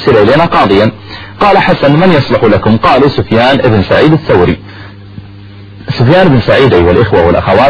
أرسل إلينا قاضيا. قال حسن: من يصلح لكم؟ قالوا: سفيان بن سعيد الثوري. سفيان بن سعيد أيها الإخوة والأخوات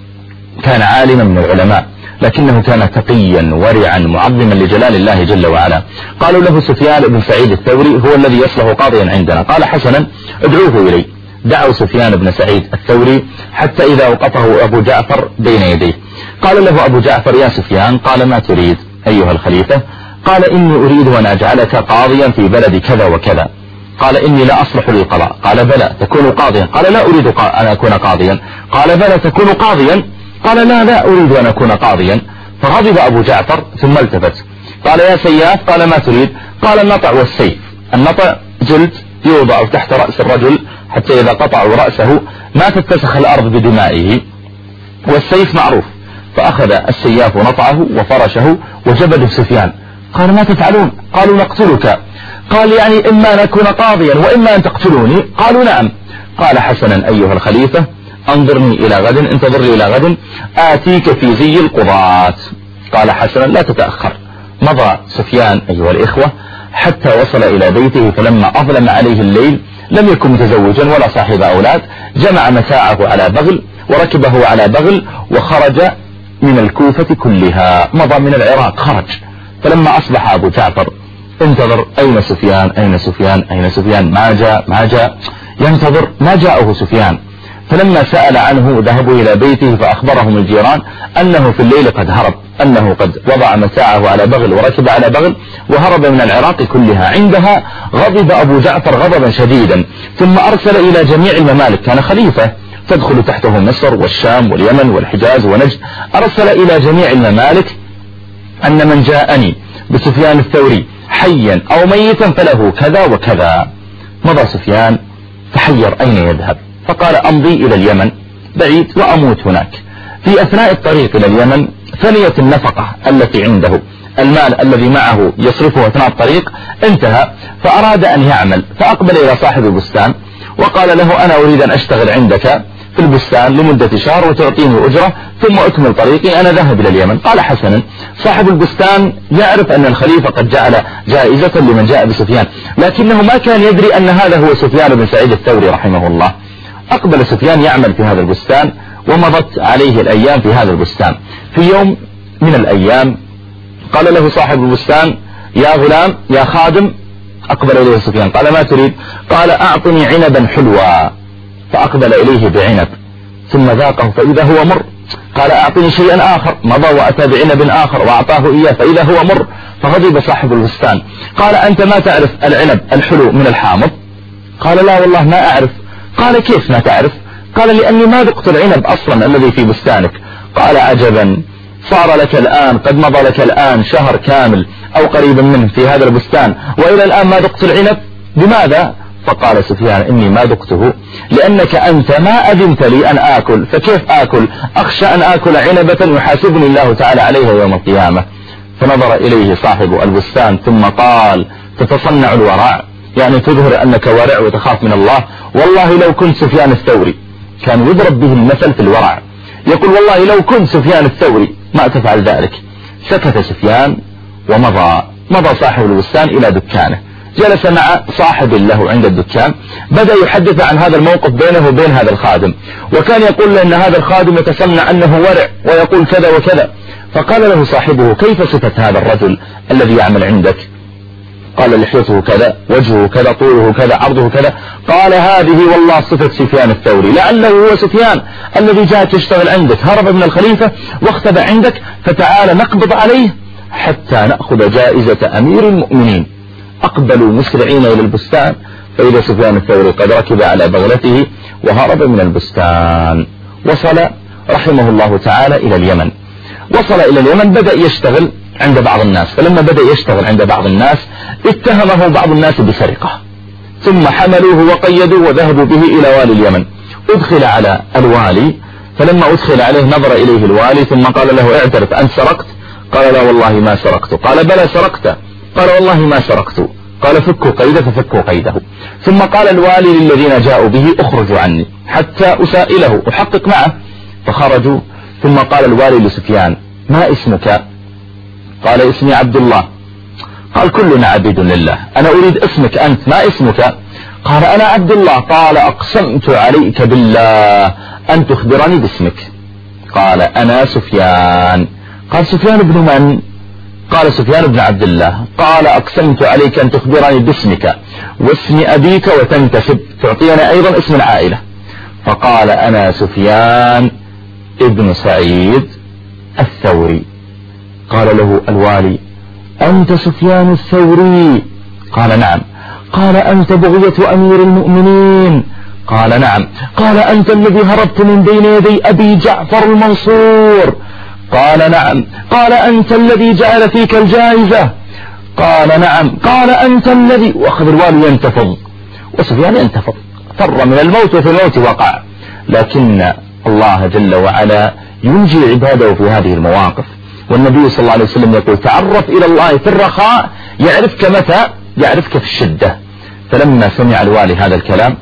كان عالما من العلماء، لكنه كان تقيا ورعا معظما لجلال الله جل وعلا. قالوا له: سفيان بن سعيد الثوري هو الذي يصلح قاضيا عندنا. قال: حسنا، ادعوه إلي. دعوا سفيان بن سعيد الثوري حتى إذا وقفه أبو جعفر بين يديه. قال له أبو جعفر: يا سفيان. قال: ما تريد أيها الخليفة؟ قال: إني أريد أن أجعلك قاضيا في بلد كذا وكذا. قال: إني لا أصلح للقضاء. قال: بلى تكون قاضيا. قال: لا أريد أن أكون قاضيا. قال: بلى تكون قاضيا. قال: لا أريد أن أكون قاضيا. فغضب أبو جعفر ثم التفت. قال: يا سياف. قال: ما تريد؟ قال: النطع والسيف. النطع جلد يوضع تحت رأس الرجل حتى إذا قطعوا رأسه ما تتسخ الأرض بدمائه، والسيف معروف. فأخذ السياف نطعه وفرشه وجبده سفيان. قال: ما تفعلون؟ قالوا: نقتلك. قال: يعني إما نكون قاضيا وإما أن تقتلوني. قالوا: نعم. قال: حسنا أيها الخليفة، انظرني إلى غد، انتظرني إلى غد آتيك في زي القضاة. قال: حسنا لا تتأخر. مضى سفيان أيها الإخوة حتى وصل إلى بيته، فلما أظلم عليه الليل لم يكن متزوجا ولا صاحب أولاد، جمع متاعه على بغل وركبه على بغل وخرج من الكوفة كلها. مضى من العراق خرج. فلما أصبح أبو جعفر انتظر: أين سفيان؟ أين سفيان؟ أين سفيان؟ ما جاء ينتظر، ما جاءه سفيان. فلما سأل عنه ذهبوا إلى بيته فأخبرهم الجيران أنه في الليل قد هرب، أنه قد وضع متاعه على بغل وركب على بغل وهرب من العراق كلها. عندها غضب أبو جعفر غضبا شديدا، ثم أرسل إلى جميع الممالك، كان خليفة تدخل تحته مصر والشام واليمن والحجاز ونجد. أرسل إلى جميع الممالك أن من جاءني بسفيان الثوري حيا أو ميتا فله كذا وكذا. مضى سفيان تحير أين يذهب، فقال: أمضي إلى اليمن بعيد وأموت هناك. في أثناء الطريق إلى اليمن ثنيت النفقة التي عنده، المال الذي معه يصرفه أثناء الطريق انتهى، فأراد أن يعمل، فأقبل إلى صاحب البستان وقال له: أنا أريد أن أشتغل عندك في البستان لمدة شهر وتعطيني أجرة ثم أكمل طريقي، أنا ذهب إلى اليمن. قال: حسنا. صاحب البستان يعرف أن الخليفة قد جعل جائزة لمن جاء بسفيان، لكنه ما كان يدري أن هذا هو سفيان بن سعيد الثوري رحمه الله. أقبل سفيان يعمل في هذا البستان ومضت عليه الأيام في هذا البستان. في يوم من الأيام قال له صاحب البستان: يا غلام يا خادم. أقبل إليه سفيان قال: ما تريد؟ قال: أعطني عنبا حلوا. فأقبل إليه بعنب ثم ذاقه فإذا هو مر. قال: أعطني شيئا آخر. مضى وأتى بعنب آخر وأعطاه إياه فإذا هو مر. فغضب صاحب البستان قال: أنت ما تعرف العنب الحلو من الحامض؟ قال: لا والله ما أعرف. قال: كيف ما تعرف؟ قال: لأني ما ذقت العنب أصلا الذي في بستانك. قال: عجبا، صار لك الآن قد مضى لك الآن شهر كامل أو قريبا منه في هذا البستان وإلى الآن ما ذقت العنب، بماذا؟ فقال سفيان: إني ما ذقته لأنك أنت ما أذنت لي أن آكل، فكيف آكل؟ أخشى أن آكل عنبة يحاسبني الله تعالى عليها يوم القيامة. فنظر إليه صاحب البستان ثم قال: تتصنع الورع، يعني تظهر أنك ورع وتخاف من الله. والله لو كنت سفيان الثوري، كان يضرب به المثل في الورع، يقول: والله لو كنت سفيان الثوري ما تفعل ذلك. سكت سفيان ومضى صاحب البستان إلى دكانه، جلس مع صاحب له عند الدكان، بدأ يحدث عن هذا الموقف بينه وبين هذا الخادم، وكان يقول له أن هذا الخادم يتصنع أنه ورع ويقول كذا وكذا. فقال له صاحبه: كيف صفة هذا الرجل الذي يعمل عندك؟ قال: لحيته كذا، وجهه كذا، طوله كذا، عرضه كذا. قال: هذه والله صفة سفيان الثوري، لعله هو سفيان الذي جاء يشتغل عندك، هرب من الخليفة واختبأ عندك، فتعال نقبض عليه حتى نأخذ جائزة أمير المؤمنين. أقبلوا مسرعين إلى البستان فإذا سفيان الثوري قد ركب على بغلته وهرب من البستان. وصل رحمه الله تعالى إلى اليمن. وصل إلى اليمن، بدأ يشتغل عند بعض الناس، فلما بدأ يشتغل عند بعض الناس اتهمه بعض الناس بسرقة، ثم حملوه وقيدوه وذهبوا به إلى والي اليمن. أدخل على الوالي، فلما أدخل عليه نظر إليه الوالي ثم قال له: اعترف أنت سرقت؟ قال: لا والله ما سرقت. قال: بلى سرقت. قال: والله ما سرقت. قال: فكوا قيده، ففكوا قيده. ثم قال الوالي للذين جاءوا به: اخرجوا عني حتى أسائله أحقق معه. فخرجوا. ثم قال الوالي لسفيان: ما اسمك؟ قال: اسمي عبد الله. قال كلنا عبيد لله، أنا أريد اسمك أنت، ما اسمك؟ قال أنا عبد الله. قال أقسمت عليك بالله أن تخبرني باسمك. قال أنا سفيان. قال سفيان بن من؟ قال سفيان بن عبد الله. قال أقسمت عليك أن تخبرني باسمك واسم أبيك وتنتسب، تعطينا أيضا اسم العائلة. فقال أنا سفيان ابن سعيد الثوري. قال له الوالي أنت سفيان الثوري؟ قال نعم. قال أنت بغية أمير المؤمنين؟ قال نعم. قال أنت الذي هربت من بين يدي أبي جعفر المنصور؟ قال نعم. قال أنت الذي جعل فيك الجائزة؟ قال نعم. قال أنت الذي، وأخذ الوالي ينتفض وسفيان ينتفض، فر من الموت وفي الموت وقع. لكن الله جل وعلا ينجي عباده في هذه المواقف، والنبي صلى الله عليه وسلم يقول تعرف إلى الله في الرخاء يعرفك متى؟ يعرفك في الشدة. فلما سمع الوالي هذا الكلام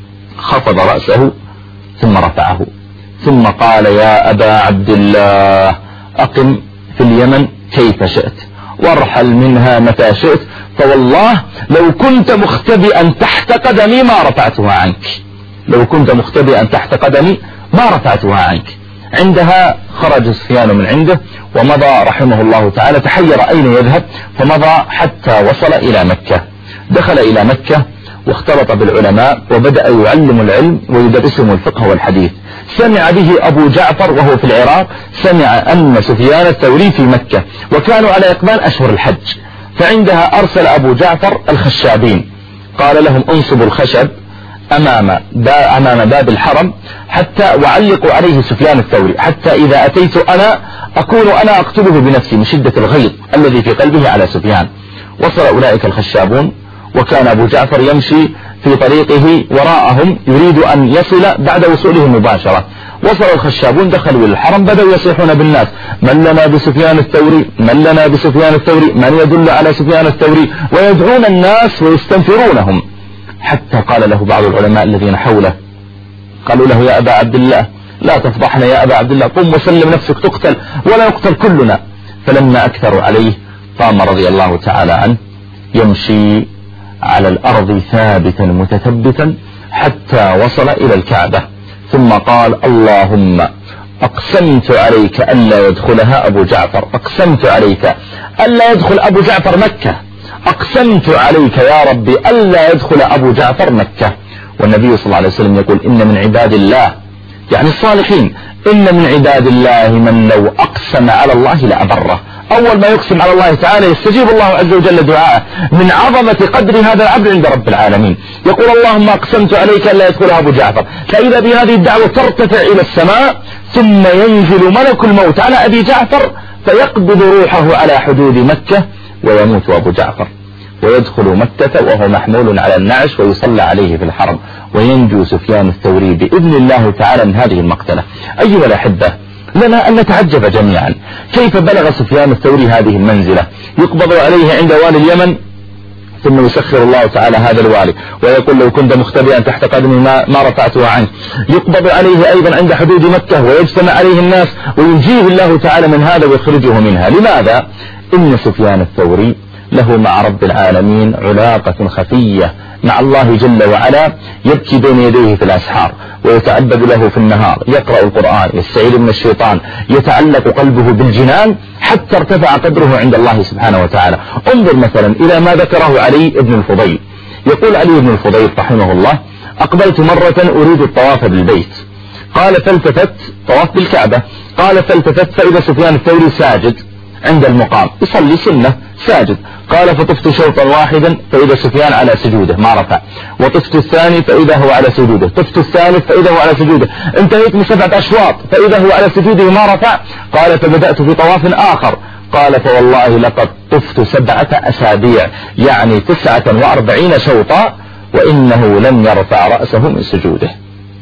خفض رأسه ثم رفعه، ثم قال يا أبا عبد الله أقم في اليمن كيف شئت وارحل منها متى شئت، فوالله لو كنت مختبئا تحت قدمي ما رفعتها عنك، لو كنت مختبئا تحت قدمي ما رفعتها عنك. عندها خرج سفيان من عنده ومضى رحمه الله تعالى، تحير أين يذهب، فمضى حتى وصل إلى مكة. دخل إلى مكة واختلط بالعلماء وبدأ يعلم العلم ويدرسهم الفقه والحديث. سمع به أبو جعفر وهو في العراق، سمع أن سفيان الثوري في مكة، وكانوا على إقبال أشهر الحج، فعندها أرسل أبو جعفر الخشابين، قال لهم انصبوا الخشب أمام باب الحرم حتى وعلقوا عليه سفيان الثوري، حتى إذا أتيت أنا أكون أنا أقتله بنفسي من شدة الغيظ الذي في قلبه على سفيان. وصل أولئك الخشابون، وكان أبو جعفر يمشي في طريقه وراءهم يريد أن يصل بعد وصوله مباشرة. وصل الخشابون، دخلوا الحرم، بدأوا يصيحون بالناس من لنا بسفيان الثوري، من لنا بسفيان الثوري، من يدل على سفيان الثوري، ويدعون الناس ويستنفرونهم، حتى قال له بعض العلماء الذين حوله، قالوا له يا أبا عبد الله لا تفضحنا يا أبا عبد الله، قم وسلم نفسك تقتل ولا يقتل كلنا. فلما أكثروا عليه قام رضي الله تعالى عنه يمشي على الأرض ثابتا متثبتا حتى وصل إلى الكعبة، ثم قال اللهم أقسمت عليك ألا يدخلها أبو جعفر، أقسمت عليك ألا يدخل أبو جعفر مكة، أقسمت عليك يا ربي ألا يدخل أبو جعفر مكة. والنبي صلى الله عليه وسلم يقول إن من عباد الله، يعني الصالحين، إن من عباد الله من لو أقسم على الله لأبره. أول ما يقسم على الله تعالى يستجيب الله عز وجل دعاءه من عظمة قدر هذا العبد عند رب العالمين. يقول اللهم أقسمت عليك ألا يدخلها أبو جعفر، فإذا بهذه الدعوة ترتفع إلى السماء، ثم ينزل ملك الموت على أبي جعفر فيقبض روحه على حدود مكة ويموت أبو جعفر، ويدخل مكة وهو محمول على النعش ويصلى عليه في الحرم، وينجو سفيان الثوري بإذن الله تعالى من هذه المقتلة. أيها الأحبة، لنا أن نتعجب جميعا كيف بلغ سفيان الثوري هذه المنزلة، يقبض عليه عند والي اليمن ثم يسخر الله تعالى هذا الوالي ويقول لو كنت مختبئا تحت قدمي ما رفعتها عنك، يقبض عليه أيضا عند حدود مكة ويجتمع عليه الناس وينجيه الله تعالى من هذا ويخرجه منها. لماذا؟ إن سفيان الثوري له مع رب العالمين علاقة خفية مع الله جل وعلا، يبكي بين يديه في الأسحار ويتعبد له في النهار، يقرأ القرآن، يستعيذ من الشيطان، يتعلق قلبه بالجنان حتى ارتفع قدره عند الله سبحانه وتعالى. انظر مثلا إلى ما ذكره علي بن الفضيل. يقول علي بن الفضيل رحمه الله أقبلت مرة أريد الطواف بالبيت، قال فالتفت، طواف بالكعبة، قال فالتفت فإذا سفيان الثوري ساجد عند المقام يصلي سنة ساجد، قال فطفت شوطا واحدا فإذا سفيان على سجوده ما رفع، وطفت الثاني فإذا هو على سجوده، طفت الثالث فإذا هو على سجوده، انتهيت من 7 أشواط فإذا هو على سجوده ما رفع، قال فبدأت في طواف آخر، قال فوالله لقد طفت 7 أسابيع يعني 49 شوطا وإنه لم يرفع رأسه من سجوده.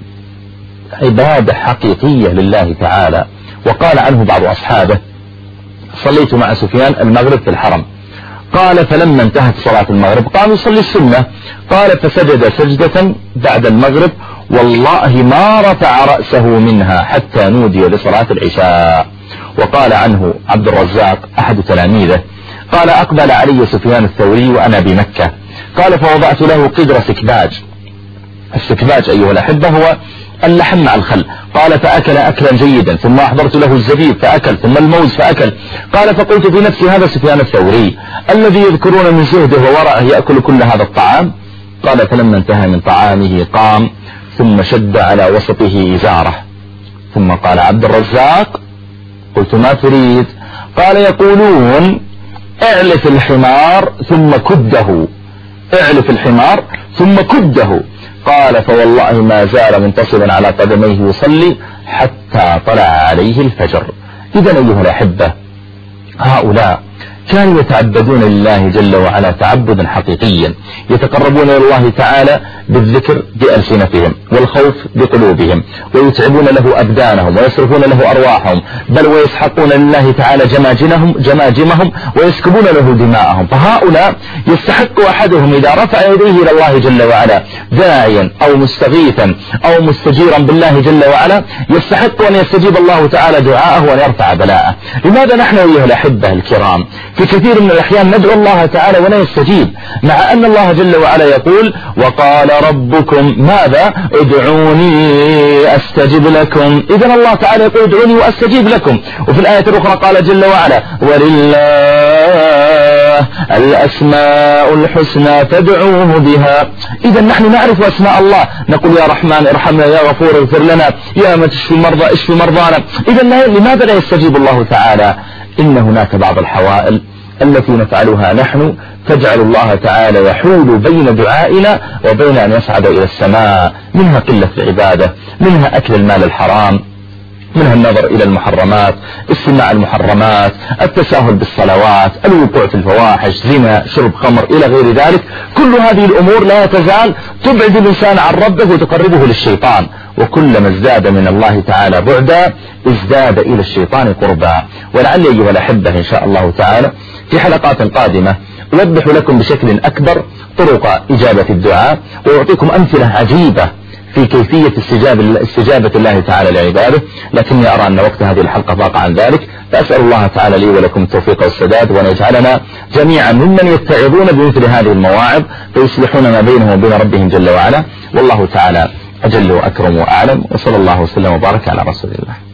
عبادة حقيقية لله تعالى. وقال عنه بعض أصحابه صليت مع سفيان المغرب في الحرم، قال فلما انتهت صلاة المغرب قام يصلي السنة، قال فسجد سجدة بعد المغرب والله ما رفع رأسه منها حتى نودي لصلاة العشاء. وقال عنه عبد الرزاق أحد تلاميذه قال أقبل علي سفيان الثوري وأنا بمكة، قال فوضعت له قدر سكباج. السكباج أيها الأحبة هو اللحم مع الخل. قال فأكل أكلا جيدا، ثم أحضرت له الزبيب فأكل، ثم الموز فأكل. قال فقلت في نفسي هذا سفيان الثوري الذي يذكرون من زهده وورعه يأكل كل هذا الطعام. قال فلما انتهى من طعامه قام ثم شد على وسطه إزاره، ثم قال عبد الرزاق. قلت ما تريد؟ قال يقولون اعلف الحمار ثم كده، اعلف الحمار ثم كده. قال فوالله ما زال منتصبا على قدميه يصلي حتى طلع عليه الفجر. إذا أيها الأحبة، هؤلاء كانوا يتعبدون لله جل وعلا تعبدا حقيقيا، يتقربون إلى الله تعالى بالذكر بألسنتهم والخوف بقلوبهم، ويتعبون له أبدانهم ويصرفون له أرواحهم، بل ويسحقون لله تعالى جماجمهم ويسكبون له دماءهم. فهؤلاء يستحق أحدهم إذا رفع يديه إلى الله جل وعلا داعيا أو مستغيثا أو مستجيرا بالله جل وعلا، يستحق أن يستجيب الله تعالى دعاءه وأن يرفع بلاءه. لماذا نحن أيها الأحبة الكرام في كثير من الأحيان ندعو الله تعالى ولا يستجيب، مع أن الله جل وعلا يقول وقال ربكم ماذا؟ ادعوني أستجب لكم. إذن الله تعالى يقول ادعوني وأستجيب لكم. وفي الآية الأخرى قال جل وعلا ولله الأسماء الحسنى فادعوه بها. إذن نحن نعرف أسماء الله، نقول يا رحمن ارحمنا، يا غفور اغفر لنا، يا من تشفي المرضى اشفي مرضانا. إذن لماذا لا يستجيب الله تعالى؟ إن هناك بعض الحوائل التي نفعلها نحن تجعل الله تعالى يحول بين دعائنا وبين أن يصعد إلى السماء، منها قلة العبادة، منها أكل المال الحرام، منها النظر إلى المحرمات، استماع المحرمات، التساهل بالصلوات، الوقوع في الفواحش، زنا، شرب خمر إلى غير ذلك. كل هذه الأمور لا تزال تبعد الإنسان عن ربه وتقربه للشيطان، وكلما ازداد من الله تعالى بعدا ازداد إلى الشيطان قربا. ولعل أيها الأحبة إن شاء الله تعالى في حلقات قادمة أوضح لكم بشكل أكبر طرق إجابة الدعاء، وأعطيكم أمثلة عجيبة في كيفية استجابة الله تعالى لعباده، لكني أرى أن وقت هذه الحلقة ضاق عن ذلك، فأسأل الله تعالى لي ولكم التوفيق والسداد، وأن يجعلنا جميعا ممن يتعظون بمثل هذه المواعظ فيصلحون ما بينهم وبين ربهم جل وعلا. والله تعالى أجل وأكرم وأعلم، وصلى الله وسلم وبارك على رسول الله.